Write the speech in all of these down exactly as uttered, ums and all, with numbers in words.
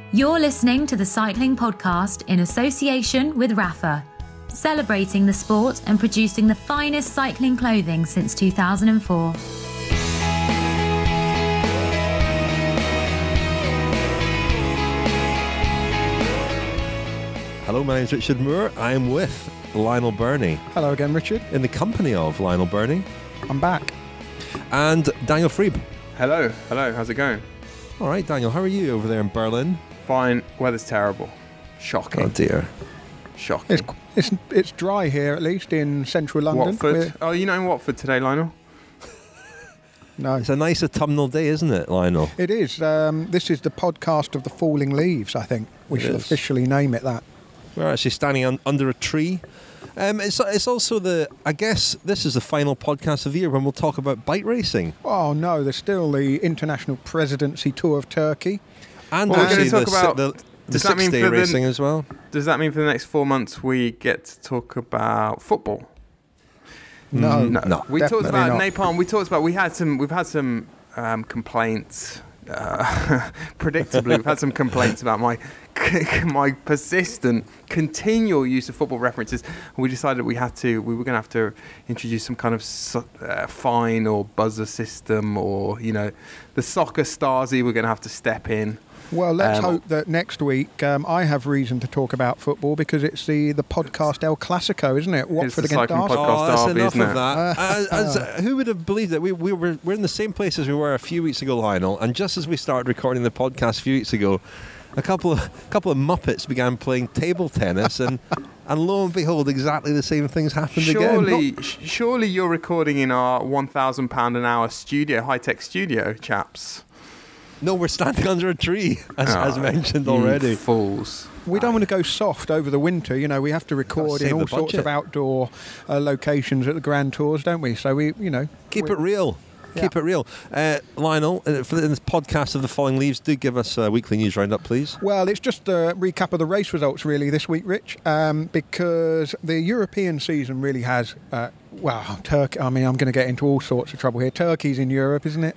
You're listening to the Cycling Podcast in association with Rapha, celebrating the sport and producing the finest cycling clothing since two thousand four. Hello, my name is Richard Moore. I am with Lionel Birnie. Hello again, Richard. In the company of Lionel Birnie. I'm back. And Daniel Frieb. Hello, hello, how's it going? All right, Daniel, how are you over there in Berlin? Fine, weather's terrible. Shocking. Oh dear. Shocking. It's it's it's dry here, at least in central London. Watford. We're, Oh, you're not in Watford today, Lionel? no, It's a nice autumnal day, isn't it, Lionel? it is. Um, this is the podcast of the falling leaves. I think we It should is. officially name it that. We're actually standing un- under a tree. Um, it's it's also the, I guess this is the final podcast of the year when we'll talk about bike racing. Oh no, there's still the International Presidency Tour of Turkey. And Well, we're actually gonna the, talk about- si- the, the does that mean six-day for the- racing as well. Does that mean for the next four months we get to talk about football? No, Mm, No. We talked definitely about not. napalm. We talked about we had some. We've had some um, complaints. Uh, predictably, we've had some complaints about my my persistent, continual use of football references. And we decided we had to. We were going to have to introduce some kind of so, uh, fine or buzzer system, or you know, the soccer Stasi. We're going to have to step in. Well, let's Um, hope that next week um, I have reason to talk about football because it's the, the podcast El Clasico, isn't it? Watford the against cycling Arsenal. podcast. Oh, that's derby, enough isn't of it? that. As, as, who would have believed that we, we were we're in the same place as we were a few weeks ago, Lionel? And just as we started recording the podcast a few weeks ago, a couple of a couple of Muppets began playing table tennis, and and lo and behold, exactly the same things happened again. Surely, sh- surely you're recording in our one thousand pound an hour studio, high tech studio, chaps. No, we're standing under a tree, as, Oh, as mentioned you already. fools. We don't want to go soft over the winter. You know, we have to record save in the all sorts budget. of outdoor uh, locations at the Grand Tours, don't we? So we, you know, Keep we- it real. Yeah. Keep it real. Uh, Lionel, uh, for this podcast of the Falling Leaves, do give us a weekly news roundup, please. Well, it's just a recap of the race results really this week, Rich, um, because the European season really has. Uh, Well, Turkey. I mean, I'm going to get into all sorts of trouble here. Turkey's in Europe, isn't it?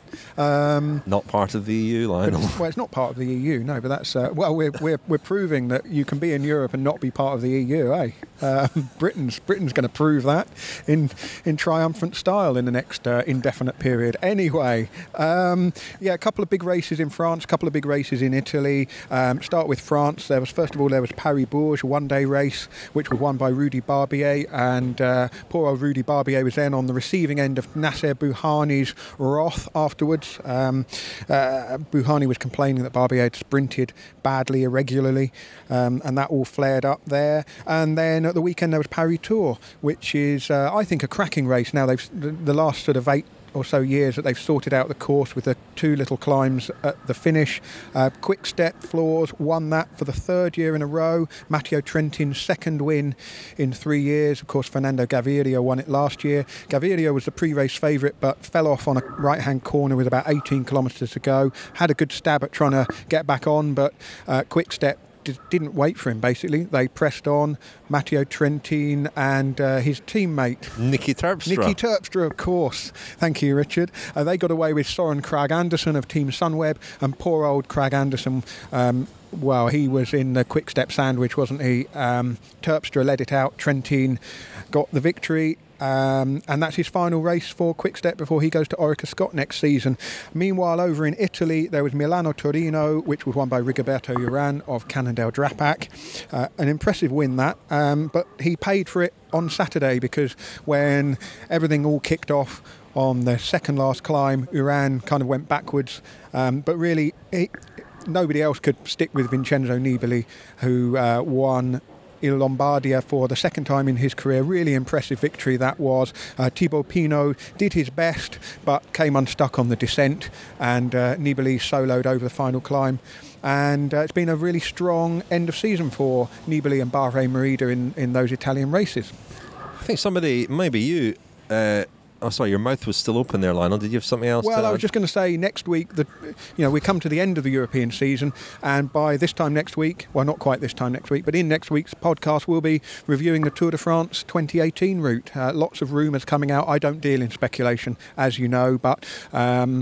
Um, Not part of the E U, but Lionel. it's, well, it's not part of the E U, no. But that's uh, well, we're we're we're proving that you can be in Europe and not be part of the E U, eh? Um, Britain's Britain's going to prove that in in triumphant style in the next uh, indefinite period. Anyway, um, yeah, a couple of big races in France, a couple of big races in Italy. Um, start with France. There was first of all there was Paris-Bourges, a one-day race, which was won by Rudy Barbier, and uh, poor old Rudy Barbier was then on the receiving end of Nasser Bouhanni's wrath afterwards. Um, uh, Bouhanni was complaining that Barbier had sprinted badly, irregularly, um, and that all flared up there. And then at the weekend there was Paris Tour, which is, uh, I think, a cracking race. Now, they've the, the last sort of eight or so years that they've sorted out the course with the two little climbs at the finish. Uh, Quick Step Floors won that for the third year in a row. Matteo Trentin's second win in three years. Of course, Fernando Gaviria won it last year. Gaviria was the pre-race favourite but fell off on a right-hand corner with about eighteen kilometres to go. Had a good stab at trying to get back on, but uh, Quick Step didn't wait for him, basically. They pressed on. Matteo Trentin and uh, his teammate Nicky Terpstra. Nicky Terpstra, of course. Thank you, Richard. Uh, they got away with Soren Kragh Andersen of Team Sunweb, and poor old Kragh Andersen, um, well, he was in the quick step sandwich, wasn't he? Um, Terpstra led it out. Trentin got the victory. Um, and that's his final race for Quickstep before he goes to Orica Scott next season. Meanwhile, over in Italy, there was Milano-Torino, which was won by Rigoberto Urán of Cannondale Drapac. Uh, an impressive win, that. Um, but he paid for it on Saturday because when everything all kicked off on the second last climb, Urán kind of went backwards. Um, but really, it, nobody else could stick with Vincenzo Nibali, who uh, won Il Lombardia for the second time in his career. Really impressive victory that was. Uh, Thibaut Pinot did his best but came unstuck on the descent, and uh, Nibali soloed over the final climb. And uh, it's been a really strong end of season for Nibali and Bahrain Merida in, in those Italian races. I think somebody, maybe you, uh, oh, sorry, your mouth was still open there, Lionel. Did you have something else Well, to I was add? just going to say next week that, you know, we come to the end of the European season, and by this time next week, well, not quite this time next week, but in next week's podcast, we'll be reviewing the Tour de France twenty eighteen route. Uh, lots of rumours coming out. I don't deal in speculation, as you know, but um,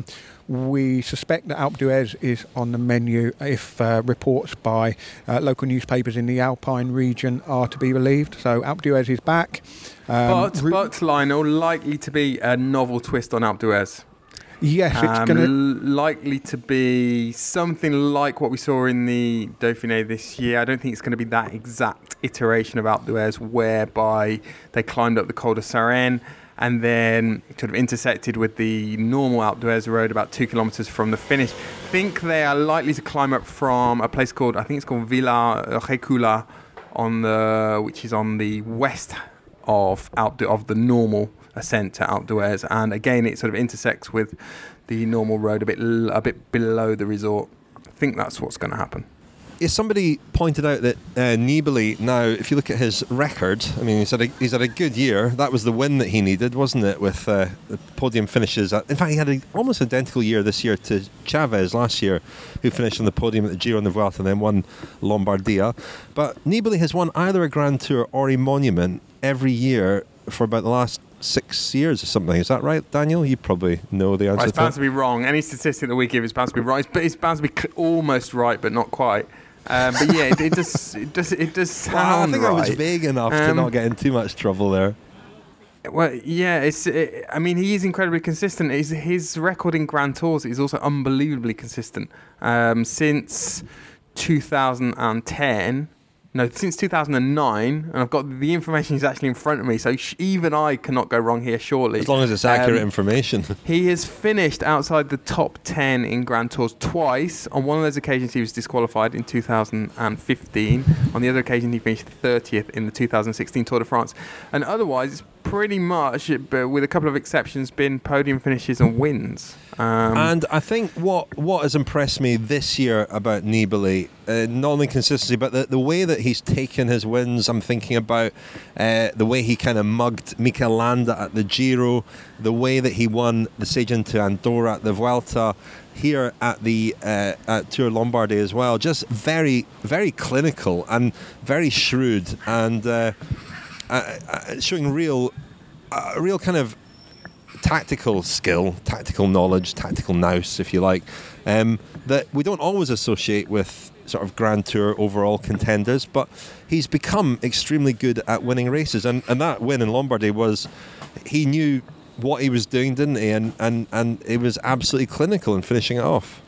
we suspect that Alpe d'Huez is on the menu if uh, reports by uh, local newspapers in the Alpine region are to be believed. So Alpe d'Huez is back. Um, but, Ru- but, Lionel, likely to be a novel twist on Alpe d'Huez. Yes, it's um, going to... L- likely to be something like what we saw in the Dauphiné this year. I don't think it's going to be that exact iteration of Alpe d'Huez whereby they climbed up the Col de Sarenne and then sort of intersected with the normal Alpe d'Huez road about two kilometres from the finish. I think they are likely to climb up from a place called, I think it's called Villa Recula, on the, which is on the west of Alpe of the normal ascent to Alpe d'Huez, and again it sort of intersects with the normal road a bit a bit below the resort. I think that's what's going to happen. Yes, somebody pointed out that uh, Nibali now, if you look at his record, I mean, he's had a, he's had a good year. That was the win that he needed, wasn't it, with uh, the podium finishes. At, in fact, he had an almost identical year this year to Chavez last year, who finished on the podium at the Giro and the Vuelta and then won Lombardia. But Nibali has won either a Grand Tour or a Monument every year for about the last six years or something. Is that right, Daniel? You probably know the answer well, it's to bound that. to be wrong. Any statistic that we give is bound to be right, but it's bound to be cl- almost right, but not quite. Um, but yeah, it, it does. It does. It does sound well, I think right. I was vague enough um, to not get in too much trouble there. Well, yeah, it's. It, I mean, he is incredibly consistent. His, his record in Grand Tours is also unbelievably consistent. Um, since two thousand ten. No, since two thousand nine, and I've got the information is actually in front of me, so sh- even I cannot go wrong here, surely. As long as it's accurate um, information. He has finished outside the top ten in Grand Tours twice. On one of those occasions, he was disqualified in two thousand fifteen. On the other occasion, he finished thirtieth in the two thousand sixteen Tour de France. And otherwise, it's pretty much, but with a couple of exceptions, been podium finishes and wins. Um, and I think what what has impressed me this year about Nibali, uh, not only consistency, but the, the way that he's taken his wins. I'm thinking about uh, the way he kind of mugged Mikel Landa at the Giro, the way that he won the Stage to Andorra at the Vuelta, here at the uh, at Tour Lombardy as well. Just very, very clinical and very shrewd, and uh, uh, uh, showing real, uh, real kind of tactical skill, tactical knowledge, tactical nous, if you like, um, that we don't always associate with sort of Grand Tour overall contenders, but he's become extremely good at winning races, and, and that win in Lombardy was, he knew what he was doing, didn't he, and, and, and it was absolutely clinical in finishing it off.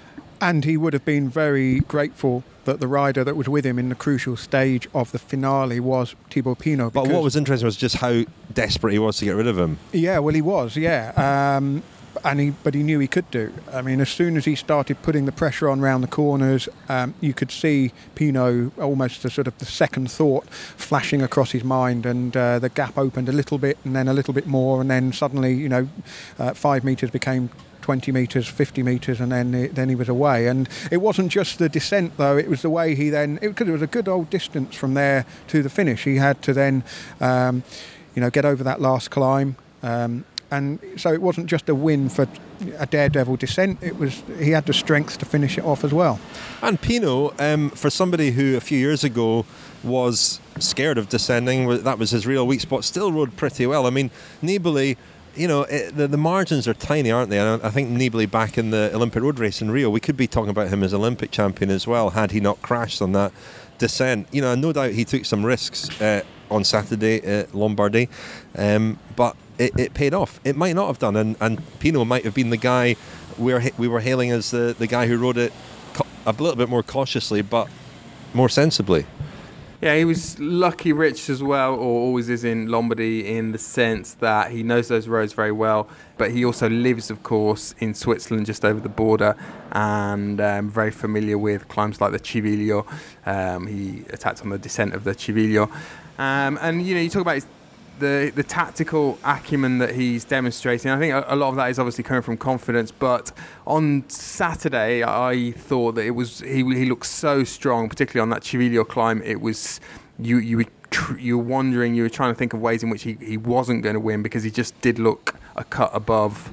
And he would have been very grateful that the rider that was with him in the crucial stage of the finale was Thibaut Pinot. But what was interesting was just how desperate he was to get rid of him. Yeah, well, he was, yeah. Um, and he, but he knew he could do. I mean, as soon as he started putting the pressure on round the corners, um, you could see Pinot almost a sort of the second thought flashing across his mind, and uh, the gap opened a little bit, and then a little bit more, and then suddenly, you know, uh, five metres became twenty metres, fifty metres, and then it, then he was away. And it wasn't just the descent, though. It was the way he then, because it, it was a good old distance from there to the finish. He had to then, um, you know, get over that last climb. Um, and so it wasn't just a win for a daredevil descent. It was, he had the strength to finish it off as well. And Pinot, um, for somebody who a few years ago was scared of descending, that was his real weak spot, still rode pretty well. I mean, Nibali, you know, it, the, the margins are tiny, aren't they? And I think Nibali back in the Olympic road race in Rio, we could be talking about him as Olympic champion as well, had he not crashed on that descent. You know, no doubt he took some risks uh, on Saturday at Lombardy, um, but it, it paid off. It might not have done, and, and Pinot might have been the guy we were, we were hailing as the, the guy who rode it co- a little bit more cautiously, but more sensibly. Yeah, he was lucky rich as well, or always is in Lombardy, in the sense that he knows those roads very well, but he also lives, of course, in Switzerland, just over the border, and um, very familiar with climbs like the Civiglio. Um, he attacked on the descent of the Civiglio. Um, and, you know, you talk about his, the the tactical acumen that he's demonstrating. I think a, a lot of that is obviously coming from confidence, but on Saturday I thought that it was he he looked so strong, particularly on that Civiglio climb. It was you you were tr- you were wondering, you were trying to think of ways in which he, he wasn't going to win, because he just did look a cut above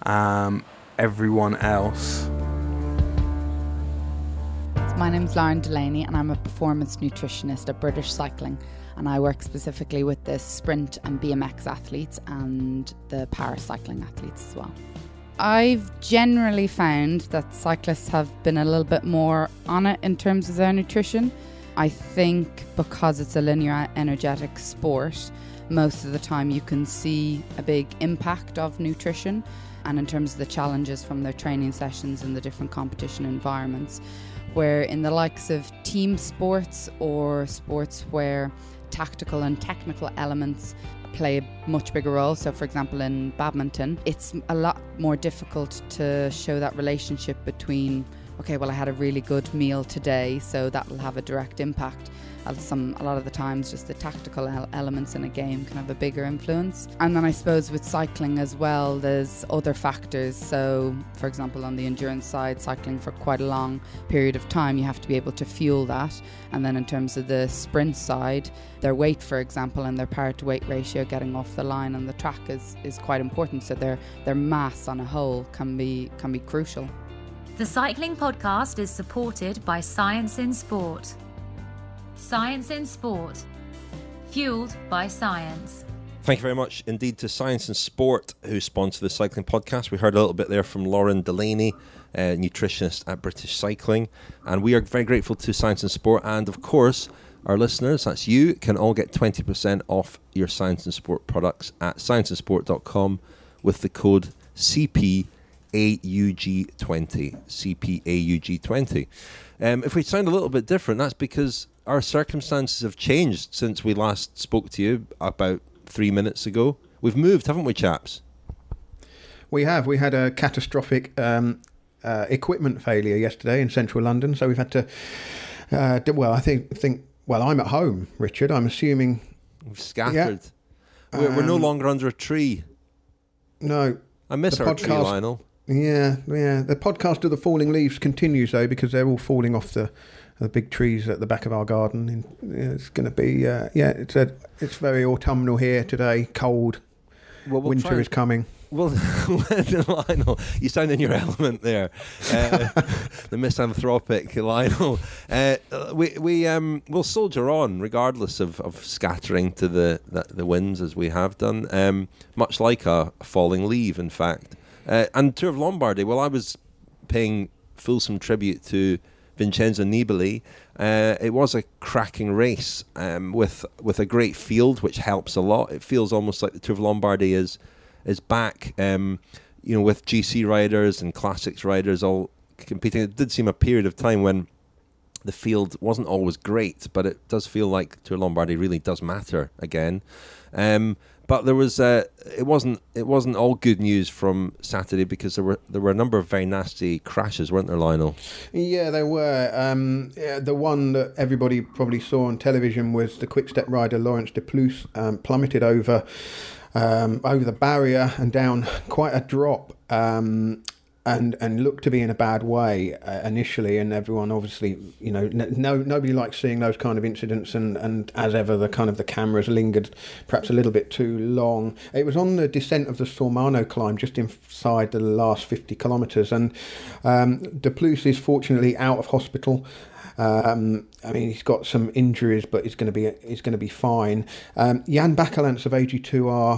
um, everyone else. My name's Lauren Delaney, and I'm a performance nutritionist at British Cycling, and I work specifically with the sprint and B M X athletes and the paracycling athletes as well. I've generally found that cyclists have been a little bit more on it in terms of their nutrition. I think because it's a linear energetic sport, most of the time you can see a big impact of nutrition, and in terms of the challenges from their training sessions and the different competition environments, where in the likes of team sports or sports where tactical and technical elements play a much bigger role. So for example in badminton, it's a lot more difficult to show that relationship between, okay, well I had a really good meal today, so that will have a direct impact. As some, a lot of the times just the tactical el- elements in a game can have a bigger influence. And then I suppose with cycling as well, there's other factors. So for example on the endurance side, cycling for quite a long period of time, you have to be able to fuel that. And then in terms of the sprint side, their weight, for example, and their power to weight ratio getting off the line on the track is, is quite important. So their their mass on a whole can be can be crucial. The Cycling Podcast is supported by Science in Sport. Science in Sport, fueled by science. Thank you very much indeed to Science in Sport, who sponsor the Cycling Podcast. We heard a little bit there from Lauren Delaney, uh, nutritionist at British Cycling. And we are very grateful to Science in Sport. And of course, our listeners, that's you, can all get twenty percent off your Science in Sport products at science in sport dot com with the code C P A U G twenty. C P A U G twenty. Um, if we sound a little bit different, that's because our circumstances have changed since we last spoke to you about three minutes ago. We've moved, haven't we, chaps? We have. We had a catastrophic um, uh, equipment failure yesterday in central London, so we've had to. Uh, do, well, I think think. Well, I'm at home, Richard. I'm assuming we've scattered. Yeah. We're, Um, we're no longer under a tree. No, I miss the our podcast, tree, Lionel. Yeah, yeah. The podcast of the falling leaves continues though, because they're all falling off the. The big trees at the back of our garden. And, yeah, it's going to be, uh, yeah, it's a, it's very autumnal here today. Cold. Well, we'll Winter try- is coming. Well, Lionel, you sound in your element there. Uh, the misanthropic Lionel. Uh, we we um we'll soldier on regardless of, of scattering to the, the the winds as we have done. Um, much like a falling leaf, in fact. Uh, and Tour of Lombardy. Well, I was paying fulsome tribute to Vincenzo Nibali. Uh, it was a cracking race um, with with a great field, which helps a lot. It feels almost like the Tour of Lombardy is is back, um, you know, with G C riders and classics riders all competing. It did seem a period of time when the field wasn't always great, but it does feel like Tour of Lombardy really does matter again. Um, But there was uh, it wasn't it wasn't all good news from Saturday, because there were there were a number of very nasty crashes, weren't there, Lionel? Yeah, there were. Um, yeah, the one that everybody probably saw on television was the Quick-Step rider Laurens de Plus um, plummeted over um, over the barrier and down quite a drop. Um, And and looked to be in a bad way uh, initially, and everyone obviously, you know, no nobody likes seeing those kind of incidents, and, and as ever, the kind of the cameras lingered perhaps a little bit too long. It was on the descent of the Sormano climb, just inside the last fifty kilometres, and um, De Plus is fortunately out of hospital. Um, I mean, he's got some injuries, but he's going to be he's going to be fine. Um, Jan Bakelants of A G two R.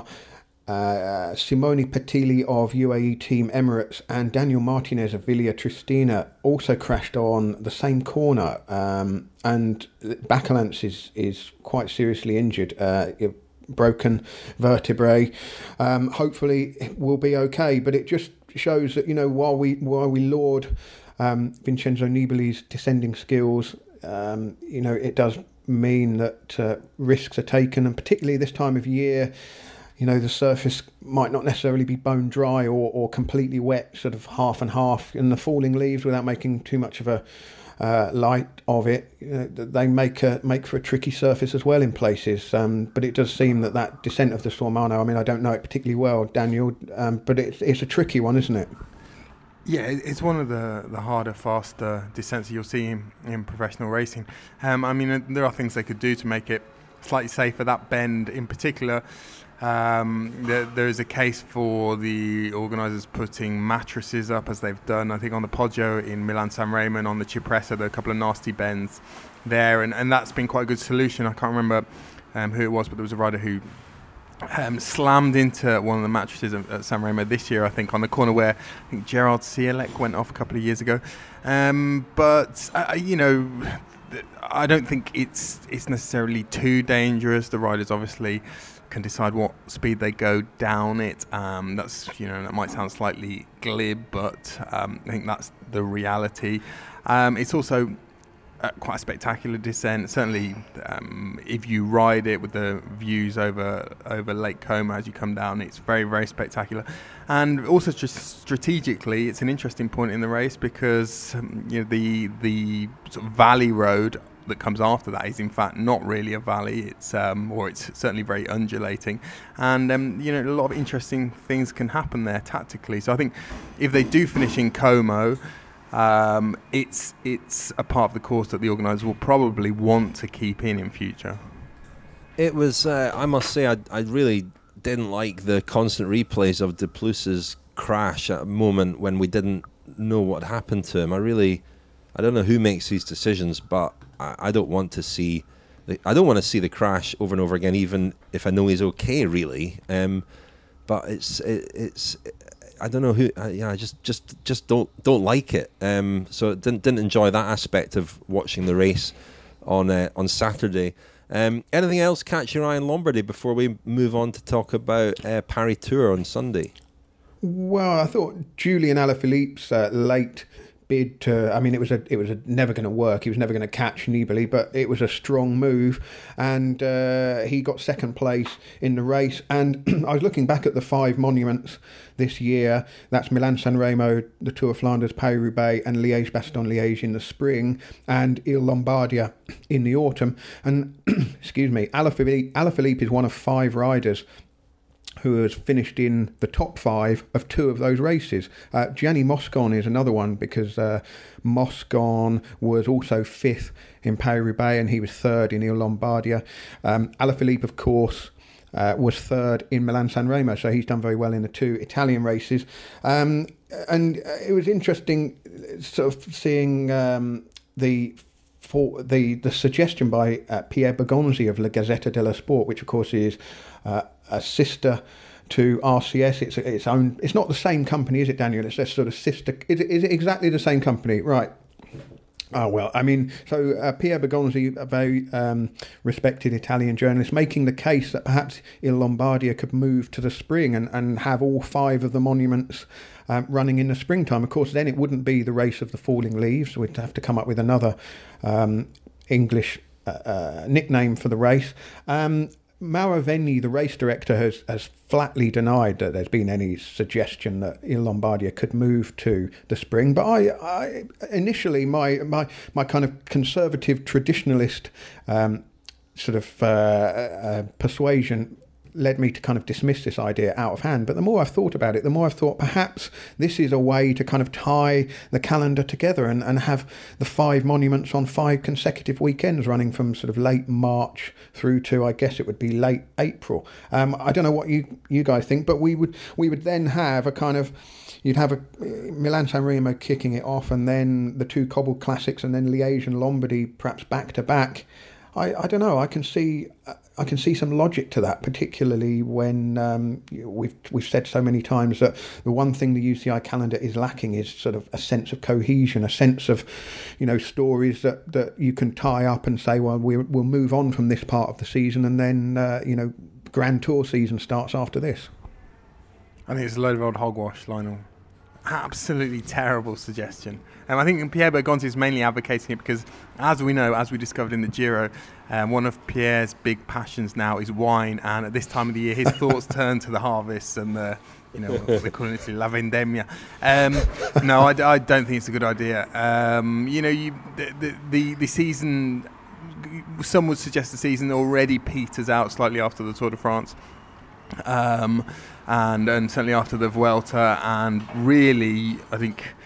Uh, Simone Petilli of U A E Team Emirates and Daniel Martinez of Villa Tristina also crashed on the same corner, um, and Bakelants is, is quite seriously injured, uh, broken vertebrae. Um, hopefully it will be okay, but it just shows that, you know, while we while we laud um, Vincenzo Nibali's descending skills, um, you know, it does mean that uh, risks are taken, and particularly this time of year, you know, the surface might not necessarily be bone dry or, or completely wet, sort of half and half. And the falling leaves, without making too much of a uh, light of it, you know, they make a, make for a tricky surface as well in places. Um, but it does seem that that descent of the Sormano, I mean, I don't know it particularly well, Daniel, um, but it's it's a tricky one, isn't it? Yeah, it's one of the, the harder, faster descents you'll see in, in professional racing. Um, I mean, there are things they could do to make it slightly safer. That bend in particular, Um, there, there is a case for the organisers putting mattresses up, as they've done, I think, on the Poggio in Milan San Remo, on the Cipressa. There are a couple of nasty bends there, and, and that's been quite a good solution. I can't remember um, who it was, but there was a rider who Um, slammed into one of the mattresses at, at San Remo this year, I think, on the corner where I think Gerard Cielek went off a couple of years ago. Um, but, uh, you know, th- I don't think it's it's necessarily too dangerous. The riders obviously can decide what speed they go down it. Um, that's, you know, that might sound slightly glib, but um, I think that's the reality. Um, it's also Uh, quite a spectacular descent. Certainly, um, if you ride it with the views over over Lake Como as you come down, it's very, very spectacular. And also, just strategically, it's an interesting point in the race because um, you know the the sort of valley road that comes after that is in fact not really a valley. It's um, or it's certainly very undulating, and um, you know a lot of interesting things can happen there tactically. So I think if they do finish in Como, Um, it's it's a part of the course that the organisers will probably want to keep in in future. It was, uh, I must say, I, I really didn't like the constant replays of De Plus's crash at a moment when we didn't know what happened to him. I really, I don't know who makes these decisions, but I, I don't want to see, the, I don't want to see the crash over and over again, even if I know he's okay, really. Um, but it's it, it's. I don't know who. Uh, yeah, I just, just, just don't, don't like it. Um, so didn't, didn't enjoy that aspect of watching the race on uh, on Saturday. Um, anything else catch your eye in Lombardy before we move on to talk about uh, Paris Tour on Sunday? Well, I thought Julian Alaphilippe's uh, late bid to, I mean, it was a, it was a never going to work. He was never going to catch Nibali, but it was a strong move, and uh, he got second place in the race. And I was looking back at the five monuments this year. That's Milan-San Remo, the Tour of Flanders, Paris-Roubaix, and Liège-Bastogne-Liège in the spring, and Il-Lombardia in the autumn. And excuse me, Alaphilippe, Alaphilippe is one of five riders who has finished in the top five of two of those races. Uh, Gianni Moscon is another one, because uh, Moscon was also fifth in Paris-Roubaix and he was third in Il-Lombardia. Um, Alaphilippe, of course, uh, was third in Milan-San Remo, so he's done very well in the two Italian races. Um, and it was interesting sort of seeing um, the for the, the suggestion by uh, Pierre Bergonzi of La Gazzetta dello Sport, which of course is uh, a sister to R C S. It's its own. It's not the same company, is it, Daniel? It's a sort of sister. Is it, is it exactly the same company? Right. Oh, well, I mean, so uh, Pierre Bergonzi, a very um, respected Italian journalist, making the case that perhaps Il-Lombardia could move to the spring and, and have all five of the monuments um, running in the springtime. Of course, then it wouldn't be the race of the falling leaves. We'd have to come up with another um, English uh, uh, nickname for the race. Um, Mauro Venni, the race director, has, has flatly denied that there's been any suggestion that Il-Lombardia could move to the spring. But I, I initially, my my my kind of conservative traditionalist um, sort of uh, uh, persuasion led me to kind of dismiss this idea out of hand. But the more I've thought about it, the more I've thought perhaps this is a way to kind of tie the calendar together and, and have the five monuments on five consecutive weekends running from sort of late March through to, I guess it would be late April. Um, I don't know what you you guys think, but we would we would then have a kind of, you'd have a Milan-San Remo kicking it off, and then the two cobbled classics, and then Liège and Lombardy perhaps back to back. I, I don't know. I can see I can see some logic to that, particularly when um, we've we've said so many times that the one thing the U C I calendar is lacking is sort of a sense of cohesion, a sense of, you know, stories that, that you can tie up and say, well, we, we'll move on from this part of the season, and then uh, you know, Grand Tour season starts after this. I think it's a load of old hogwash, Lionel. Absolutely terrible suggestion. And um, I think Pierre Bergonzi is mainly advocating it because, as we know, as we discovered in the Giro, um, one of Pierre's big passions now is wine. And at this time of the year, his thoughts turn to the harvests and the, you know, what they call it in Italy, la vendemmia. Um, no, I, I don't think it's a good idea. Um, you know, you the, the the season. Some would suggest the season already peters out slightly after the Tour de France. Um, and and certainly after the Vuelta, and really I think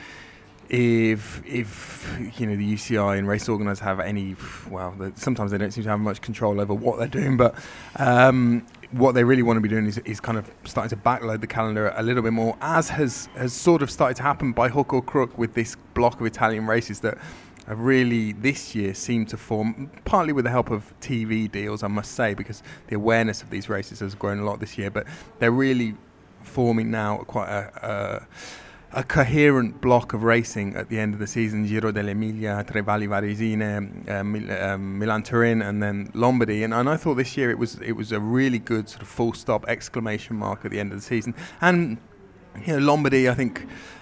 if if you know the U C I and race organisers have any, well, sometimes they don't seem to have much control over what they're doing, but um, what they really want to be doing is, is kind of starting to backload the calendar a little bit more, as has has sort of started to happen by hook or crook with this block of Italian races that have really this year seemed to form, partly with the help of T V deals, I must say, because the awareness of these races has grown a lot this year, but they're really forming now quite a, a, a coherent block of racing at the end of the season. Giro dell'Emilia, Tre Valli Varesine, uh, Mil- um, Milan-Turin, and then Lombardy. And, and I thought this year it was it was a really good sort of full stop exclamation mark at the end of the season. And you know, Lombardy, I think,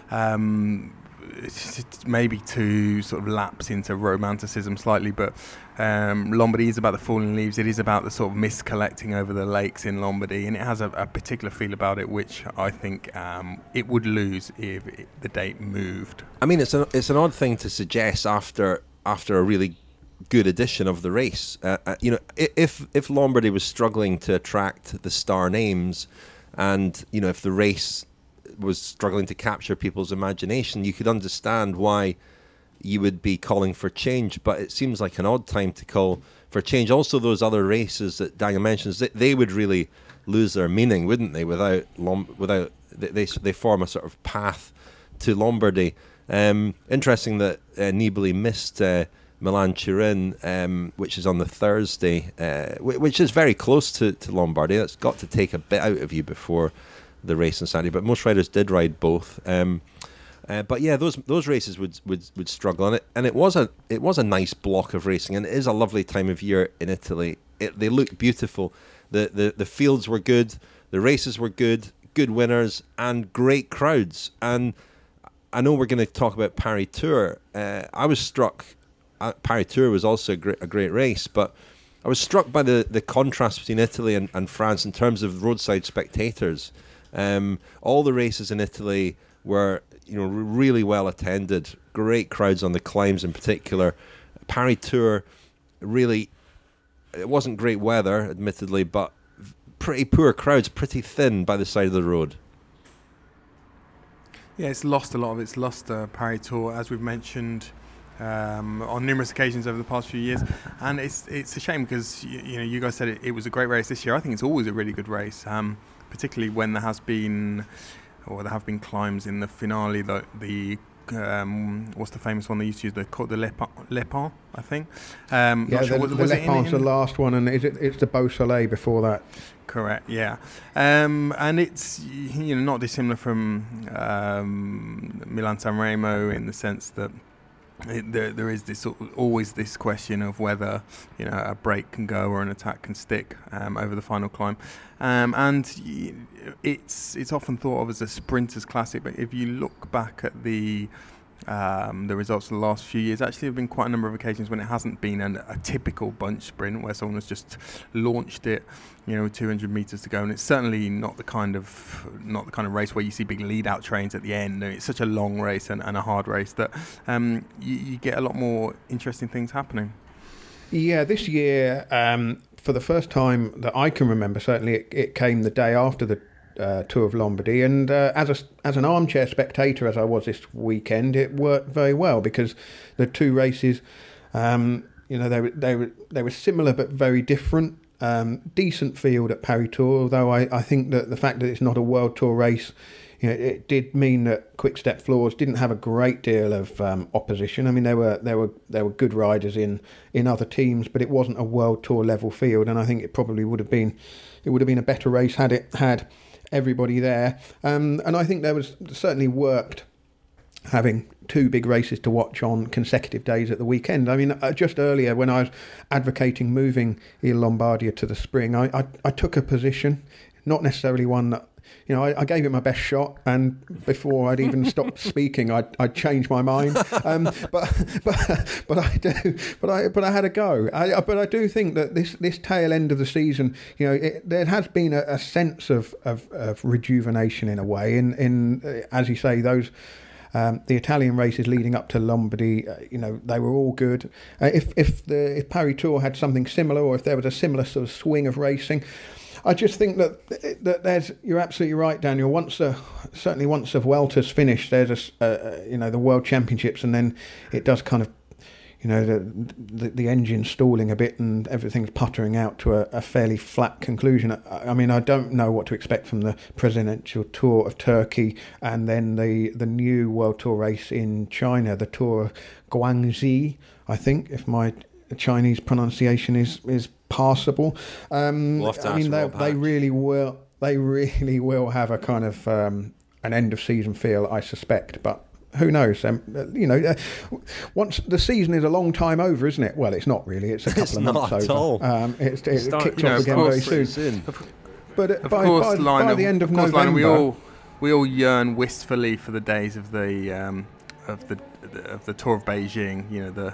um, it's, it's maybe to sort of lapse into romanticism slightly, but um, Lombardy is about the falling leaves. It is about the sort of mist collecting over the lakes in Lombardy, and it has a, a particular feel about it, which I think um, it would lose if it, the date moved. I mean, it's an it's an odd thing to suggest after after a really good edition of the race. Uh, uh, you know, if if Lombardy was struggling to attract the star names, and you know, if the race was struggling to capture people's imagination, you could understand why you would be calling for change. But it seems like an odd time to call for change. Also, those other races that Daniel mentions, they, they would really lose their meaning, wouldn't they? Without Lom- without they, they they form a sort of path to Lombardy. Um, interesting that uh, Nibali missed uh, Milan-Turin, um, which is on the Thursday, uh, which is very close to, to Lombardy. That's got to take a bit out of you before the race on Saturday, but most riders did ride both. Um, uh, but yeah, those those races would would, would struggle, and it and it was a it was a nice block of racing, and it is a lovely time of year in Italy. It, they look beautiful. The, the the fields were good, the races were good, good winners, and great crowds. And I know we're going to talk about Paris Tour. Uh, I was struck. Uh, Paris Tour was also a great, a great race, but I was struck by the, the contrast between Italy and, and France in terms of roadside spectators. Um, all the races in Italy were, you know, really well attended. Great crowds on the climbs in particular. Paris Tour, really, it wasn't great weather, admittedly, but pretty poor crowds, pretty thin by the side of the road. Yeah, it's lost a lot of its luster, Paris Tour, as we've mentioned um, on numerous occasions over the past few years. And it's it's a shame because, you, you know, you guys said it, it was a great race this year. I think it's always a really good race. Um, particularly when there has been, or there have been climbs in the finale, the, the um, what's the famous one they used to use, the Côte de l'Épin, I think. Um, yeah, sure, the, was, the was L'Épin's the last one, and is it, it's the Beau Soleil before that. Correct, yeah. Um, and it's, you know, not dissimilar from um, Milan-San Remo in the sense that It, there, there is this always this question of whether, you know, a break can go or an attack can stick um, over the final climb, um, and it's it's often thought of as a sprinter's classic. But if you look back at the um, the results of the last few years, actually, there have been quite a number of occasions when it hasn't been an, a typical bunch sprint where someone has just launched it, you know, with two hundred meters to go, and it's certainly not the kind of not the kind of race where you see big lead-out trains at the end. It's such a long race and, and a hard race that um, you, you get a lot more interesting things happening. Yeah, this year, um, for the first time that I can remember, certainly it, it came the day after the uh, Tour of Lombardy, and uh, as a as an armchair spectator, as I was this weekend, it worked very well because the two races, um, you know, they were they were they were similar but very different. Um, decent field at Paris Tour, although I, I think that the fact that it's not a World Tour race, you know, it did mean that Quick Step Floors didn't have a great deal of um, opposition. I mean, there were there were there were good riders in, in other teams, but it wasn't a World Tour level field, and I think it probably would have been it would have been a better race had it had everybody there. Um, and I think there was certainly worked having two big races to watch on consecutive days at the weekend. I mean, uh, just earlier when I was advocating moving Il Lombardia to the spring, I, I, I took a position, not necessarily one that, you know, I, I gave it my best shot, and before I'd even stopped speaking, I'd, I'd changed my mind. Um, but but but I do, but I but I had a go. I, but I do think that this, this tail end of the season, you know, it, there has been a, a sense of, of, of rejuvenation in a way. In in uh, as you say, those. Um, the Italian races leading up to Lombardy, uh, you know, they were all good. Uh, if if the if Paris Tour had something similar, or if there was a similar sort of swing of racing, I just think that that there's. You're absolutely right, Daniel. Once the certainly once the Vuelta's finished, there's a uh, you know the World Championships, and then it does kind of, you know, the, the the engine stalling a bit and everything's puttering out to a, a fairly flat conclusion. I, I mean, I don't know what to expect from the Presidential Tour of Turkey and then the, the new World Tour race in China, the Tour of Guangxi, I think, if my Chinese pronunciation is, is passable. Um, We'll have to I mean, ask they, Rob they Hatch. really will. They really will have a kind of um, an end of season feel, I suspect, but. Who knows? Um, uh, you know, uh, once the season is a long time over, isn't it? Well, it's not really. It's a couple It's of not months at over. all. Um, it's, it Start- kicks you know, off of again very course, soon. soon. But uh, Of by, course, by, Lionel, by the end of, of course, November, Lionel, we all we all yearn wistfully for the days of the um, of the of the Tour of Beijing. You know, the,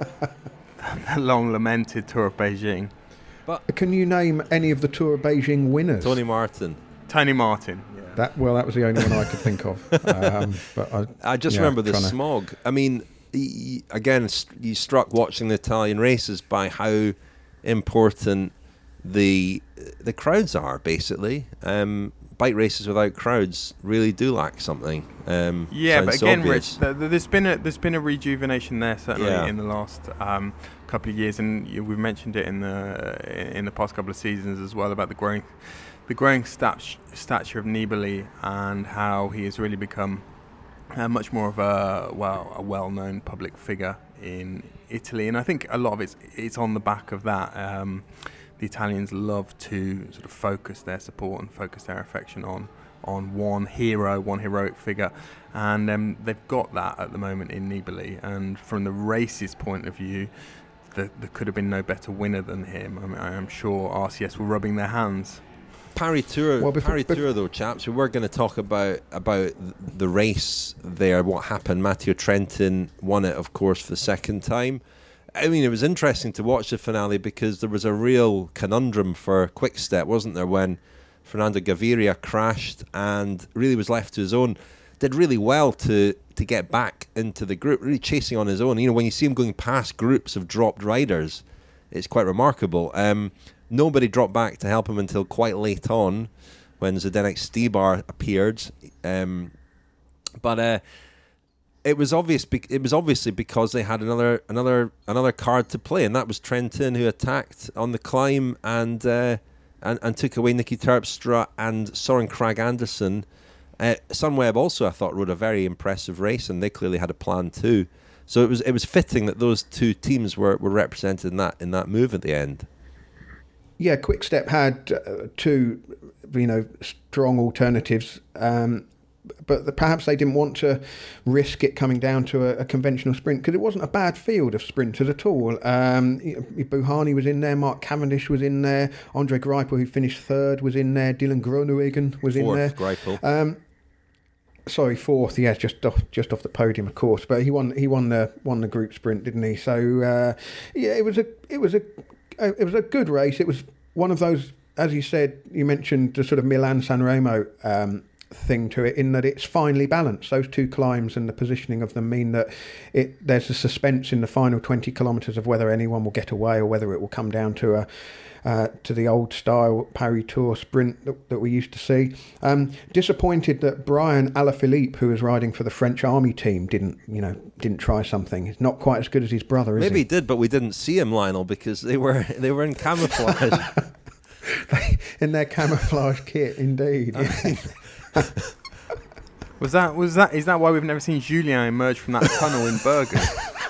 the long lamented Tour of Beijing. can you name any of the Tour of Beijing winners? Tony Martin. Tony Martin. Yeah. That well, that was the only one I could think of. Um, but I, I just yeah, remember the trying to- smog. I mean, y- y- again, st- you struck watching the Italian races by how important the the crowds are. Basically, um, bike races without crowds really do lack something. Um, Yeah, but sounds again, obvious. Rich, th- th- there's been a there's been a rejuvenation there certainly Yeah. in the last um, couple of years, and you, we've mentioned it in the in the past couple of seasons as well about the growing the growing stat- stature of Nibali and how he has really become uh, much more of a well a well-known public figure in Italy, and I think a lot of it's it's on the back of that. Um, the Italians love to sort of focus their support and focus their affection on. on one hero, one heroic figure, and um, they've got that at the moment in Nibali. And from the race's point of view, the, there could have been no better winner than him. I mean, I am sure R C S were rubbing their hands. Paris Tour, Well, before- Paris bef- Tour, though, chaps. We were going to talk about about the race there. What happened? Matteo Trentin won it, of course, for the second time. I mean, it was interesting to watch the finale because there was a real conundrum for Quick-Step, wasn't there, when Fernando Gaviria crashed and really was left to his own. Did really well to to get back into the group, really chasing on his own. You know, when you see him going past groups of dropped riders, it's quite remarkable. Um, nobody dropped back to help him until quite late on, when Zdenek Stybar appeared. Um, but uh, it was obvious. Be- it was obviously because they had another another another card to play, and that was Trentin, who attacked on the climb and. Uh, And, and took away Nicky Terpstra and Soren Kragh Andersen. Uh, Sunweb also, I thought, rode a very impressive race, and they clearly had a plan too. So it was it was fitting that those two teams were, were represented in that in that move at the end. Yeah, Quick-Step had uh, two, you know, strong alternatives, um, but the, perhaps they didn't want to risk it coming down to a, a conventional sprint because it wasn't a bad field of sprinters at all. Um, Buhani was in there, Mark Cavendish was in there, Andre Greipel, who finished third, was in there, Dylan Groenewegen was in there. Fourth, Greipel. Um, sorry, fourth. Yeah, just off, just off the podium, of course. But he won. He won the won the group sprint, didn't he? So uh, yeah, it was a it was a it was a good race. It was one of those, as you said, you mentioned the sort of Milan San Remo um, thing to it, in that it's finely balanced. Those two climbs and the positioning of them mean that it there's a suspense in the final twenty kilometres of whether anyone will get away or whether it will come down to a uh, to the old style Paris Tour sprint that, that we used to see. Um, disappointed that Brian Alaphilippe, who was riding for the French Army team, didn't you know didn't try something. He's not quite as good as his brother, is Maybe he he? did, but we didn't see him, Lionel, because they were they were in camouflage. In their camouflage kit, indeed. Was that was that is that why we've never seen Julien emerge from that tunnel in Bergen?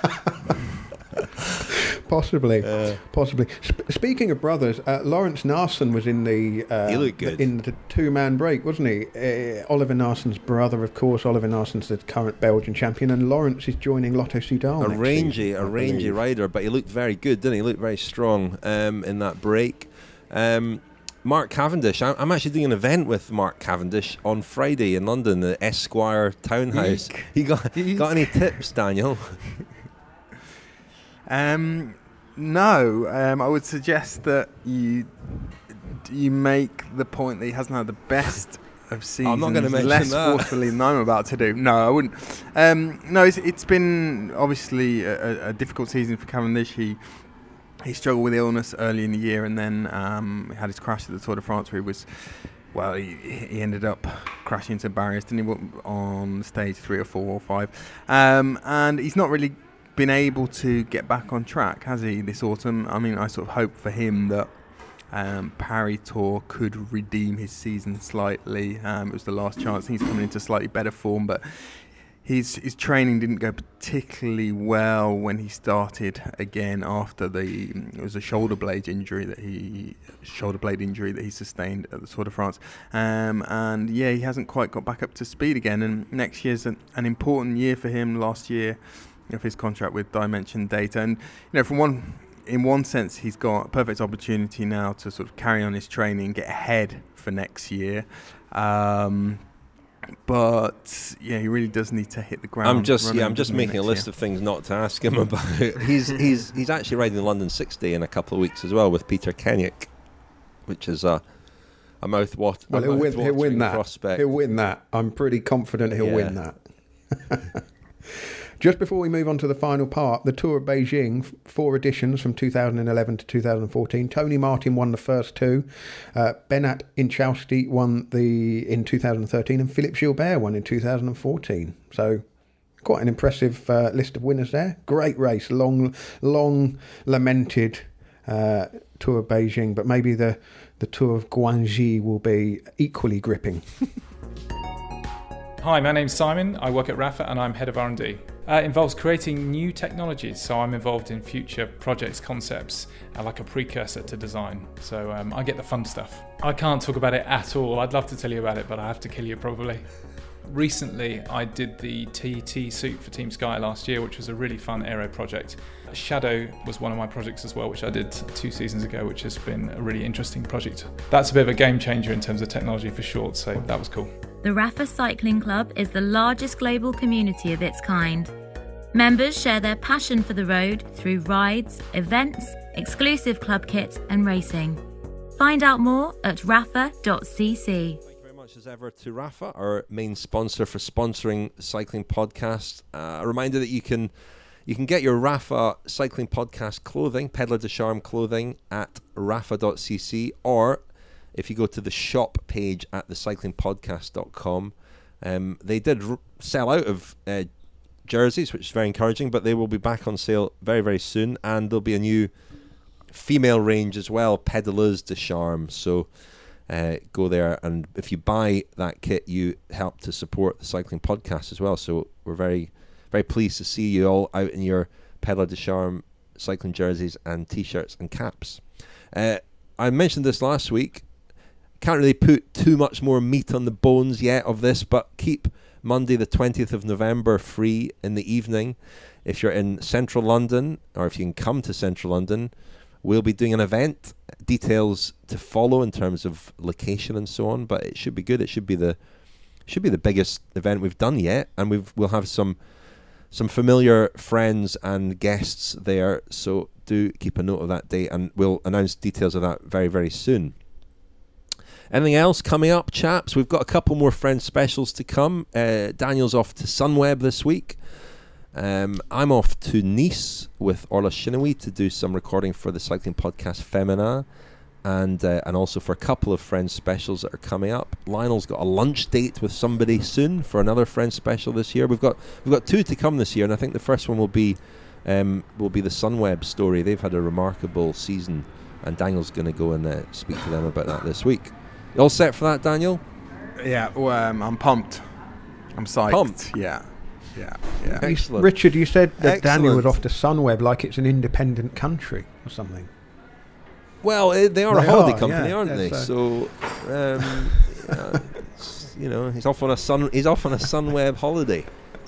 Possibly, Uh, possibly. Sp- speaking of brothers, uh, Lawrence Narson was in the uh, He looked good. in the two-man break, wasn't he? Uh, Oliver Narson's brother, of course. Oliver Narson's the current Belgian champion, and Lawrence is joining Lotto Soudal. a next rangy, season, a I rangy believe. rider, but he looked very good, didn't he? He looked very strong um, in that break. Um, Mark Cavendish. I- I'm actually doing an event with Mark Cavendish on Friday in London, the Esquire Townhouse. Eek. He got Eek. got any tips, Daniel? Um, no, um, I would suggest that you you make the point that he hasn't had the best of seasons. I'm not gonna mention less that. forcefully than I'm about to do. No, I wouldn't. Um, no, it's, it's been obviously a, a difficult season for Cavendish. He he struggled with illness early in the year, and then um, he had his crash at the Tour de France, where he was. Well, he, he ended up crashing into barriers, didn't he, on stage three or four or five, um, and he's not really been able to get back on track, has he, this autumn? I mean, I sort of hope for him that um, Paris Tour could redeem his season slightly. Um, it was the last chance. He's coming into slightly better form, but his his training didn't go particularly well when he started again after the it was a shoulder blade injury that he shoulder blade injury that he sustained at the Tour de France, um, and yeah, he hasn't quite got back up to speed again. And next year's an, an important year for him. Last year of his contract with Dimension Data, and you know, from one in one sense, he's got a perfect opportunity now to sort of carry on his training, get ahead for next year. Um, But yeah, he really does need to hit the ground. I'm just yeah, I'm just making a list year. of things not to ask him about. he's he's he's actually riding the London sixty in a couple of weeks as well with Peter Kenyon, which is a a mouth wat- Well, a he'll win. He'll win that. prospect. He'll win that. I'm pretty confident he'll Yeah. win that. Just before we move on to the final part, the Tour of Beijing, f- four editions from two thousand eleven to two thousand fourteen. Tony Martin won the first two. Uh, Benat Inchausti won the in two thousand thirteen, and Philippe Gilbert won in two thousand fourteen. So quite an impressive uh, list of winners there. Great race, long, long lamented uh, Tour of Beijing, but maybe the, the Tour of Guangxi will be equally gripping. Hi, my name's Simon. I work at Rafa and I'm head of R and D. Uh, it involves creating new technologies, so I'm involved in future projects, concepts, uh, like a precursor to design. So um, I get the fun stuff. I can't talk about it at all. I'd love to tell you about it, but I have to kill you probably. Recently, I did the T T suit for Team Sky last year, which was a really fun aero project. Shadow was one of my projects as well, which I did two seasons ago, which has been a really interesting project. That's a bit of a game changer in terms of technology for short, so that was cool. The Rafa Cycling Club is the largest global community of its kind. Members share their passion for the road through rides, events, exclusive club kits and racing. Find out more at rafa dot c c. Thank you very much as ever to Rafa, our main sponsor for sponsoring the Cycling Podcast. Uh, a reminder that you can you can get your Rafa Cycling Podcast clothing, Pedlar de Charme clothing, at rafa dot c c, or if you go to the shop page at the cycling podcast dot com, um, they did r- sell out of uh, jerseys, which is very encouraging, but they will be back on sale very, very soon, and there'll be a new female range as well, Pedalers de Charme. So uh, go there, and if you buy that kit, you help to support the Cycling Podcast as well. So we're very, very pleased to see you all out in your Pedlar de Charme cycling jerseys and T-shirts and caps. Uh, I mentioned this last week. Can't really put too much more meat on the bones yet of this, but keep Monday the twentieth of November free in the evening. If you're in central London, or if you can come to central London, we'll be doing an event. Details to follow in terms of location and so on, but it should be good. It should be the should be the biggest event we've done yet, and we've we'll have some some familiar friends and guests there. So do keep a note of that date, and we'll announce details of that very, very soon. Anything else coming up, chaps? We've got a couple more Friends specials to come. Uh, Daniel's off to Sunweb this week. Um, I'm off to Nice with Orla Shinoui to do some recording for the Cycling Podcast Femina, and uh, and also for a couple of Friends specials that are coming up. Lionel's got a lunch date with somebody soon for another Friends special this year. We've got we've got two to come this year, and I think the first one will be um, will be the Sunweb story. They've had a remarkable season, and Daniel's going to go and uh, speak to them about that this week. You all set for that, Daniel? Yeah, well, um, I'm pumped. I'm psyched. Pumped? Yeah, yeah, yeah. Excellent. Richard, you said that Excellent. Daniel was off to Sunweb like it's an independent country or something. Well, uh, they are They a holiday are, company, yeah, aren't they? yes, So, um, yeah, it's, you know, he's off on a sun. He's off on a Sunweb holiday.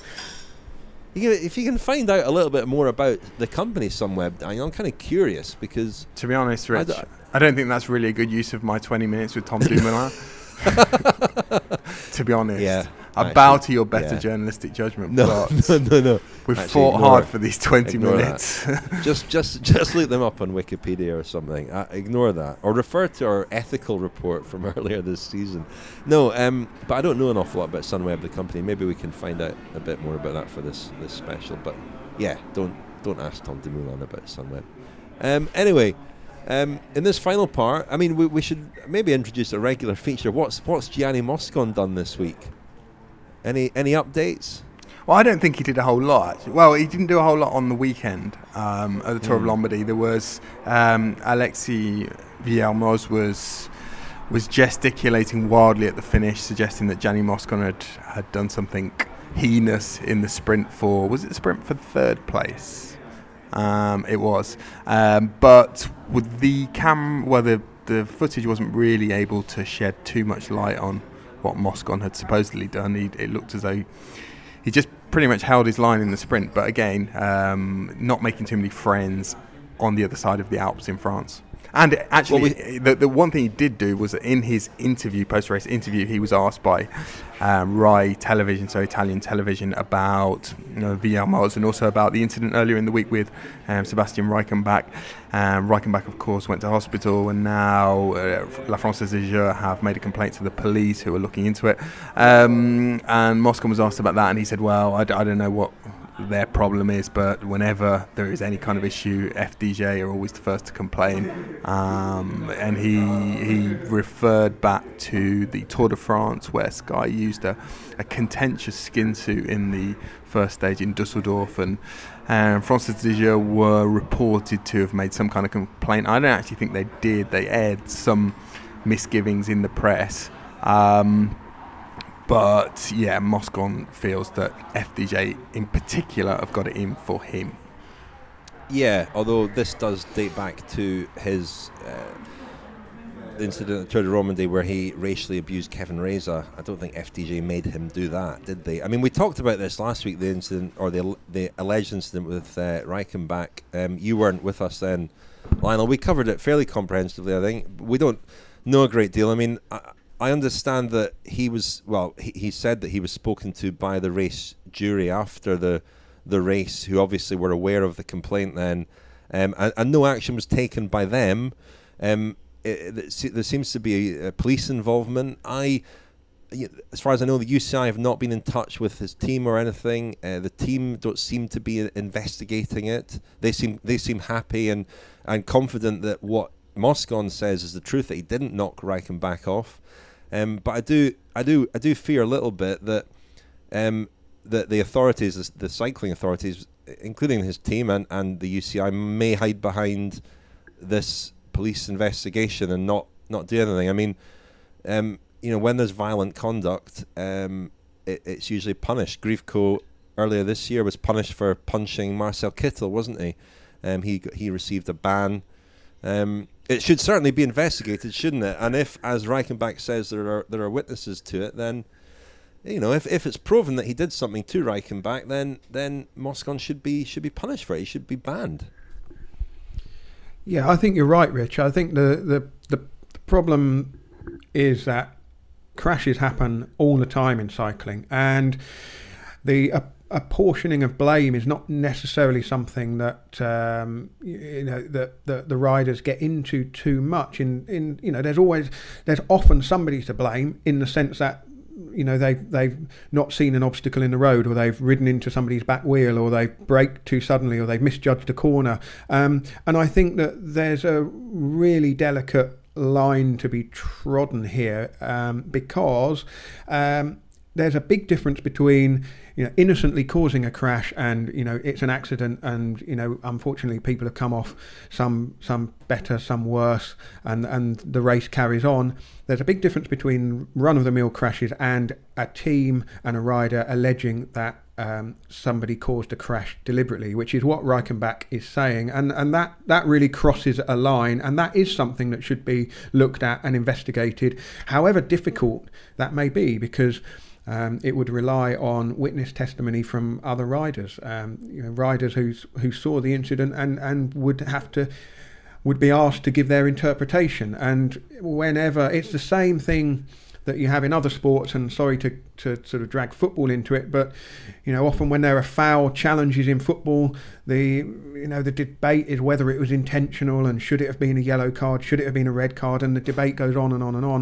You can, if you can find out a little bit more about the company Sunweb, Daniel, I'm kind of curious because, To be honest, Rich, I I, d- I don't think that's really a good use of my twenty minutes with Tom Dumoulin. To be honest, Yeah, I actually, bow to your better yeah. journalistic judgment. no, but no, no, no. we've Actually, fought ignore hard it. for these twenty Ignore that. minutes. just, just, just look them up on Wikipedia or something. Uh, ignore that, or refer to our ethical report from earlier this season. No, um, but I don't know an awful lot about Sunweb, the company. Maybe we can find out a bit more about that for this this special. But yeah, don't don't ask Tom Dumoulin about Sunweb. Um, anyway. Um, in this final part, I mean, we, we should maybe introduce a regular feature. What's what's Gianni Moscon done this week? Any any updates? Well, I don't think he did a whole lot. Actually. Well, he didn't do a whole lot on the weekend um, at the Tour mm. of Lombardy. There was um, Alexis Vuillermoz was was gesticulating wildly at the finish, suggesting that Gianni Moscon had, had done something heinous in the sprint for, was it the sprint for third place? Um, it was. Um, but with the cam, well, the, the footage wasn't really able to shed too much light on what Moscon had supposedly done. He, it looked as though he just pretty much held his line in the sprint, but again, um, not making too many friends on the other side of the Alps in France. And actually, well, we, the, the one thing he did do was in his interview, post-race interview, he was asked by um, Rai Television, so Italian television, about you know, Vuillermoz and also about the incident earlier in the week with um, Sebastian Reichenbach. Um, Reichenbach, of course, went to hospital, and now uh, La Française des Jeux have made a complaint to the police who are looking into it. Um, and Moscon was asked about that, and he said, well, I, d- I don't know what their problem is, but whenever there is any kind of issue, F D J are always the first to complain. Um, and he he referred back to the Tour de France, where Sky used a, a contentious skin suit in the first stage in Dusseldorf, and um, Française des Jeux were reported to have made some kind of complaint. I don't actually think they did. They aired some misgivings in the press. Um, But, yeah, Moscon feels that F D J in particular have got it in for him. Yeah, although this does date back to his uh, incident at Tour de Romandie where he racially abused Kevin Reza. I don't think F D J made him do that, did they? I mean, we talked about this last week, the incident, or the the alleged incident with uh, Reichenbach. Um, you weren't with us then, Lionel. We covered it fairly comprehensively, I think. We don't know a great deal. I mean... I, I understand that he was, well, he, he said that he was spoken to by the race jury after the the race, who obviously were aware of the complaint then, um, and, and no action was taken by them. Um, it, it, there seems to be a, a police involvement. I, as far as I know, the U C I have not been in touch with his team or anything. Uh, the team don't seem to be investigating it. They seem they seem happy and, and confident that what Moscon says is the truth, that he didn't knock Reichenbach off. Um, but I do, I do, I do fear a little bit that um, that the authorities, the, the cycling authorities, including his team and, and the U C I, may hide behind this police investigation and not, not do anything. I mean, um, you know, when there's violent conduct, um, it, it's usually punished. Grifko earlier this year was punished for punching Marcel Kittel, wasn't he? Um, he he received a ban. Um, it should certainly be investigated, shouldn't it? And if, as Reichenbach says, there are there are witnesses to it, then, you know, if, if it's proven that he did something to Reichenbach, then then Moscon should be should be punished for it. He should be banned. Yeah, I think you're right, Rich. I think the the, the, the problem is that crashes happen all the time in cycling, and the uh, apportioning of blame is not necessarily something that um, you know that the, the riders get into too much. In, in you know, there's always there's often somebody to blame, in the sense that you know they've they've not seen an obstacle in the road, or they've ridden into somebody's back wheel, or they've braked too suddenly, or they've misjudged a corner. Um, and I think that there's a really delicate line to be trodden here, um, because um, there's a big difference between, you know, innocently causing a crash and, you know, it's an accident, and, you know, unfortunately people have come off, some some better, some worse, and, and the race carries on. There's a big difference between run-of-the-mill crashes and a team and a rider alleging that um, somebody caused a crash deliberately, which is what Reichenbach is saying, and and that, that really crosses a line, and that is something that should be looked at and investigated, however difficult that may be, because Um, it would rely on witness testimony from other riders, um, you know, riders who who saw the incident and, and would have to would be asked to give their interpretation. And whenever it's the same thing that you have in other sports, and sorry to, to sort of drag football into it, but you know, often when there are foul challenges in football, the you know the debate is whether it was intentional and should it have been a yellow card, should it have been a red card, and the debate goes on and on and on.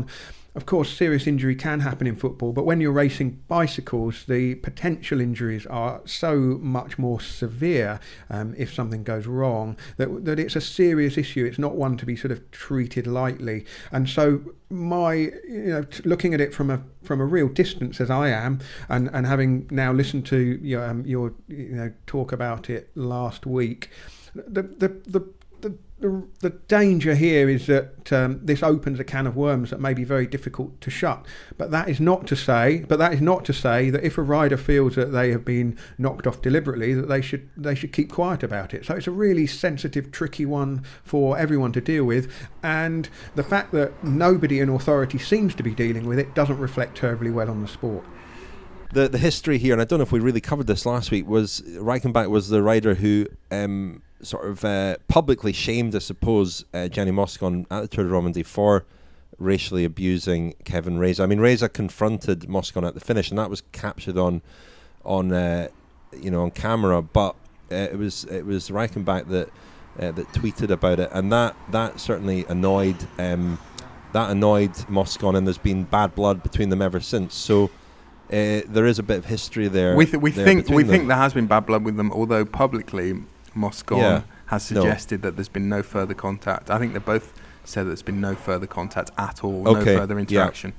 of course, serious injury can happen in football, but when you're racing bicycles, the potential injuries are so much more severe um, if something goes wrong, that, that it's a serious issue. It's not one to be sort of treated lightly. And so my, you know, t- looking at it from a from a real distance as I am, and, and having now listened to your, um, your you know talk about it last week, the the the The, the, the danger here is that um, this opens a can of worms that may be very difficult to shut. But that is not to say. But that is not to say that if a rider feels that they have been knocked off deliberately, that they should they should keep quiet about it. So it's a really sensitive, tricky one for everyone to deal with. And the fact that nobody in authority seems to be dealing with it doesn't reflect terribly well on the sport. The the history here, and I don't know if we really covered this last week, was Reichenbach was the rider who um, sort of uh, publicly shamed, I suppose, uh, Gianni Moscon at the Tour de Romandie for racially abusing Kevin Reza. I mean, Reza confronted Moscon at the finish, and that was captured on on uh, you know on camera. But uh, it was it was Reichenbach that uh, that tweeted about it, and that that certainly annoyed um, that annoyed Moscon, and there's been bad blood between them ever since. So. Uh, there is a bit of history there. We, th- we there think we them. think there has been bad blood with them, although publicly Moscon yeah. has suggested no. that there's been no further contact. I think they both said that there's been no further contact at all, okay. no further interaction.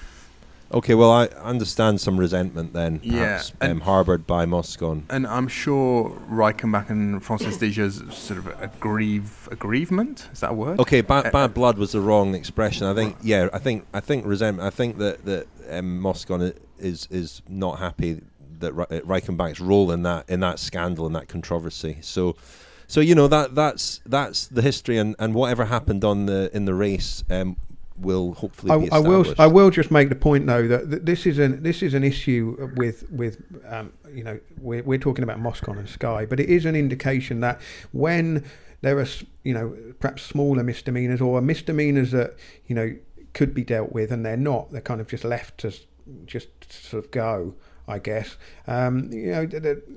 Yeah. Okay, well, I understand some resentment then, perhaps, yeah, um, harboured by Moscon. And I'm sure Reichenbach and Francis Dija's sort of aggrieve, aggrievement, is that a word? Okay, bad, uh, bad blood was the wrong expression. I think, yeah, I think I think resentment, I think that, that um, Moscon is is not happy that Reichenbach's role in that in that scandal and that controversy. So, so you know that that's that's the history, and, and whatever happened on the in the race um, will hopefully I, be I will established. I will just make the point though that, that this is an this is an issue with with um, you know we're we're talking about Moscon and Sky, but it is an indication that when there are you know perhaps smaller misdemeanors or misdemeanors that you know could be dealt with and they're not, they're kind of just left to just sort of go, I guess. Um, you know,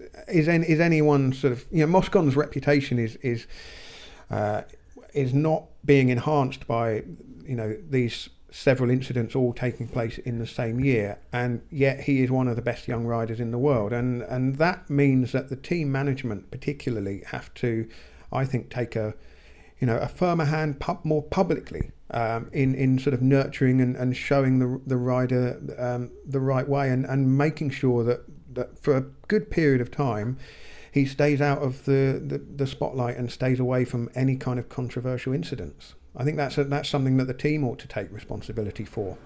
is any, is anyone sort of you know Moscon's reputation is is uh, is not being enhanced by you know these several incidents all taking place in the same year, and yet he is one of the best young riders in the world, and and that means that the team management particularly have to, I think, take a you know a firmer hand pub, more publicly. Um, in, in sort of nurturing and, and showing the the rider um, the right way and, and making sure that, that for a good period of time he stays out of the, the, the spotlight and stays away from any kind of controversial incidents. I think that's a, that's something that the team ought to take responsibility for.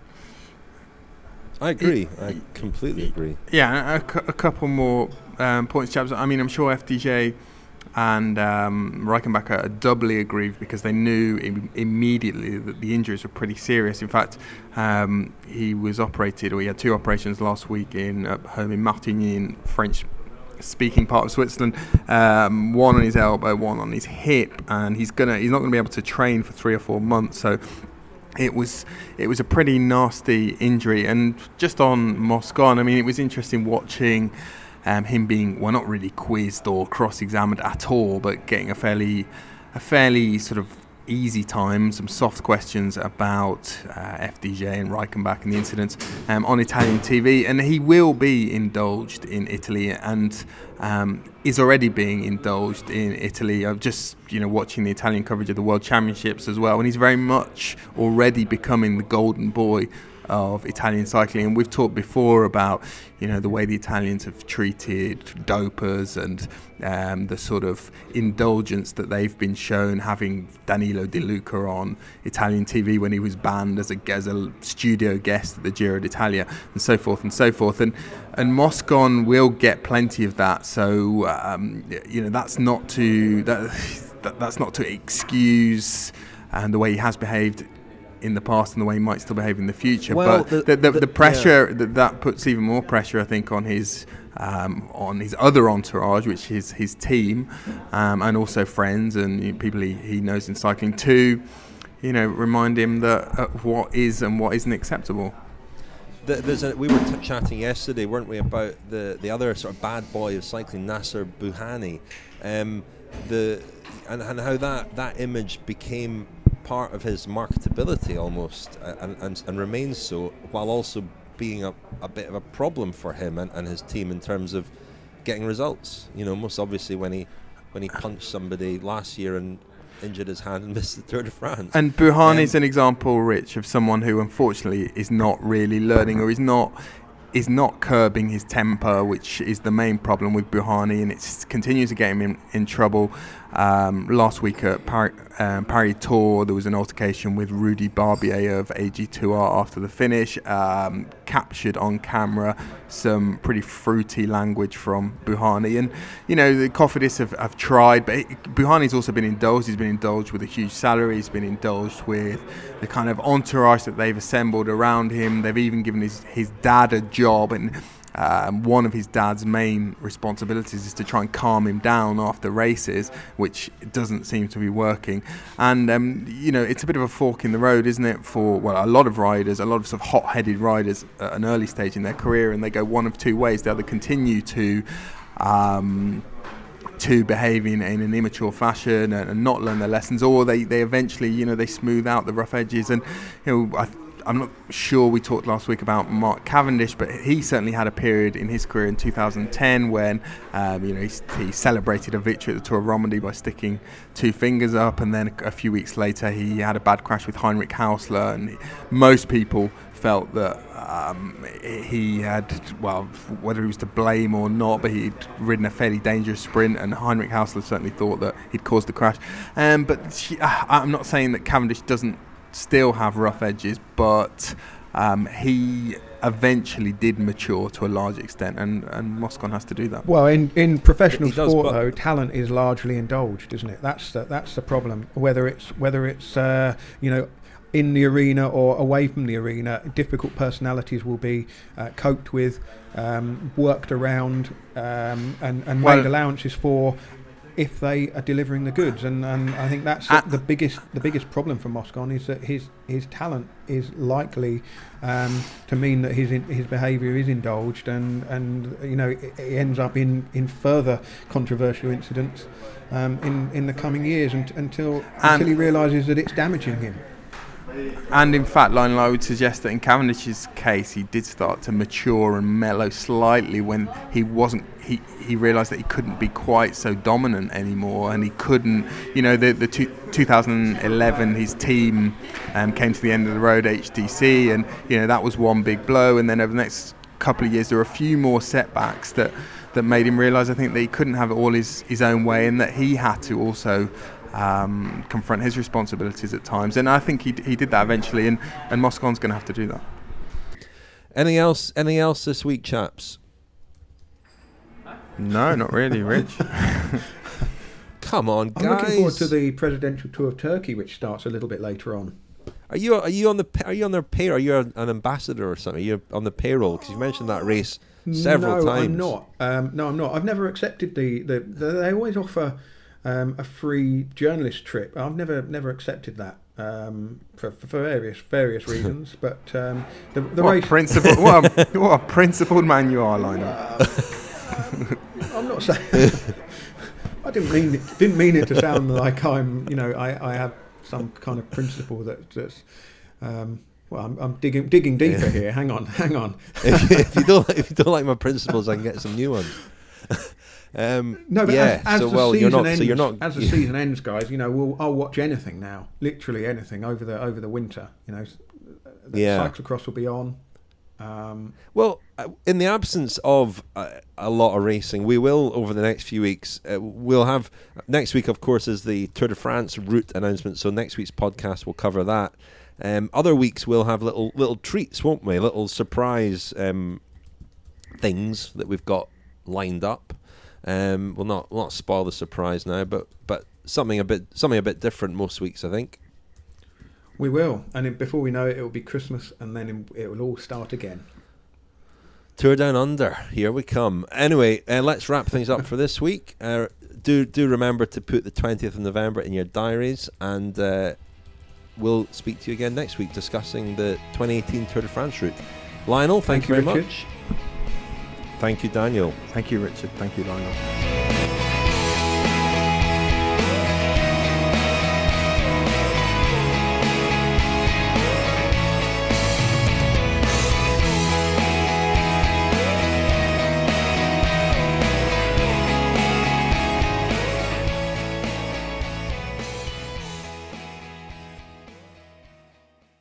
I agree. I completely agree. Yeah, a, cu- a couple more um, points, chaps. I mean, I'm sure F D J and um, Reichenbach are doubly aggrieved because they knew im- immediately that the injuries were pretty serious. In fact, um, he was operated, or he had two operations last week in uh, home in Martigny, in French-speaking part of Switzerland. Um, one on his elbow, one on his hip, and he's gonna he's not gonna be able to train for three or four months. So it was it was a pretty nasty injury. And just on Moscon, I mean, it was interesting watching. Um, him being, well, not really quizzed or cross-examined at all, but getting a fairly, a fairly sort of easy time, some soft questions about uh, F D J and Reichenbach and the incidents um, on Italian T V, and he will be indulged in Italy and um, is already being indulged in Italy. I'm just, you know, watching the Italian coverage of the World Championships as well, and he's very much already becoming the golden boy of Italian cycling. And we've talked before about, you know, the way the Italians have treated dopers and um, the sort of indulgence that they've been shown, having Danilo De Luca on Italian T V when he was banned as a, as a studio guest at the Giro d'Italia, and so forth and so forth. And and Moscon will get plenty of that. So um, you know, that's not to that, that that's not to excuse um, the way he has behaved in the past and the way he might still behave in the future. Well, but the, the, the, the, the pressure, yeah. that, that puts even more pressure, I think, on his um, on his other entourage, which is his team, um, and also friends and you know, people he, he knows in cycling, to, you know, remind him that uh, what is and what isn't acceptable. The, there's a, we were t- chatting yesterday, weren't we, about the, the other sort of bad boy of cycling, Nasser Bouhanni, um, the and, and how that, that image became part of his marketability almost, uh, and, and and remains so, while also being a, a bit of a problem for him and, and his team in terms of getting results. You know, most obviously when he when he punched somebody last year and injured his hand and missed the Tour de France. And Bouhanni's um, an example, Rich, of someone who unfortunately is not really learning, or is not is not curbing his temper, which is the main problem with Bouhanni, and it continues to get him in, in trouble. Um, last week at Paris, um, Paris Tour, there was an altercation with Rudy Barbier of A G two R after the finish, um, captured on camera some pretty fruity language from Bouhanni. And, you know, the Cofidis have, have tried, but Bouhanni's also been indulged. He's been indulged with a huge salary. He's been indulged with the kind of entourage that they've assembled around him. They've even given his, his dad a job, and Um, one of his dad's main responsibilities is to try and calm him down after races, which doesn't seem to be working. And um, you know, it's a bit of a fork in the road, isn't it, for well, a lot of riders, a lot of sort of hot-headed riders at an early stage in their career, and they go one of two ways. They either continue to um, to behave in, in an immature fashion and, and not learn their lessons, or they, they eventually, you know, they smooth out the rough edges. And you know, I I'm not sure, we talked last week about Mark Cavendish, but he certainly had a period in his career in two thousand ten when um, you know, he, he celebrated a victory at the Tour of Romandy by sticking two fingers up, and then a few weeks later he had a bad crash with Heinrich Hausler, and most people felt that um, he had, well, whether he was to blame or not, but he'd ridden a fairly dangerous sprint, and Heinrich Hausler certainly thought that he'd caused the crash. Um, but she, uh, I'm not saying that Cavendish doesn't still have rough edges, but um, he eventually did mature to a large extent, and, and Moscon has to do that. Well, in, in professional He does, sport, though, talent is largely indulged, isn't it? That's the, that's the problem. Whether it's whether it's uh, you know, in the arena or away from the arena, difficult personalities will be uh, coped with, um, worked around, um, and, and Well, made allowances for, if they are delivering the goods. And, and I think that's uh, the biggest the biggest problem for Moscon, is that his his talent is likely um, to mean that his his behaviour is indulged, and and you know, it, it ends up in, in further controversial incidents um, in in the coming years, and, until until he realises that it's damaging him. And in fact, Lionel, I would suggest that in Cavendish's case, he did start to mature and mellow slightly when he wasn't. He, he realised that he couldn't be quite so dominant anymore, and he couldn't. You know, the the two, two thousand eleven, his team um, came to the end of the road, H T C, and you know, that was one big blow. And then over the next couple of years, there were a few more setbacks that that made him realise, I think, that he couldn't have it all his his own way, and that he had to also Um, confront his responsibilities at times. And I think he d- he did that eventually, and, and Moscon's going to have to do that. Anything else? Anything else this week, chaps? No, not really, Rich. Come on, guys! I'm looking forward to the Presidential Tour of Turkey, which starts a little bit later on. Are you are you on the are you on their pay? Are you an ambassador or something? Are you on the payroll? Because you mentioned that race several no, times. I'm not. Um, no, I'm not. I've never accepted the, the, the they always offer Um, a free journalist trip. I've never never accepted that um, for, for various various reasons. But um, the, the what race. A principled, what, a, what a principled man you are, Lionel. Uh, I'm not saying. I didn't mean it. Didn't mean it to sound like I'm. You know, I, I have some kind of principle that, that's. Um, well, I'm, I'm digging digging deeper Yeah. here. Hang on, hang on. if, if you don't if you don't like my principles, I can get some new ones. Um, No, but yeah, as, as so the well, season you're not. ends, So you're not. as the season ends, guys. You know, we'll I'll watch anything now, literally anything over the over the winter. You know, the Yeah. cyclocross will be on. Um, Well, uh, in the absence of uh, a lot of racing, we will over the next few weeks. Uh, we'll have next week, of course, is the Tour de France route announcement. So next week's podcast will cover that. Um, other weeks we'll have little little treats, won't we? Little surprise um, things that we've got lined up. Um, we'll not we'll not spoil the surprise now, but but something a bit something a bit different most weeks, I think. we will, and then before we know it, it will be Christmas, and then it will all start again. Tour Down Under, here we come. Anyway, uh, let's wrap things up for this week. Uh, do do remember to put the twentieth of November in your diaries, and uh, we'll speak to you again next week discussing the twenty eighteen Tour de France route. Lionel, thank, Thank you you, very Richard. much. Thank you, Daniel. Thank you, Richard. Thank you, Lionel.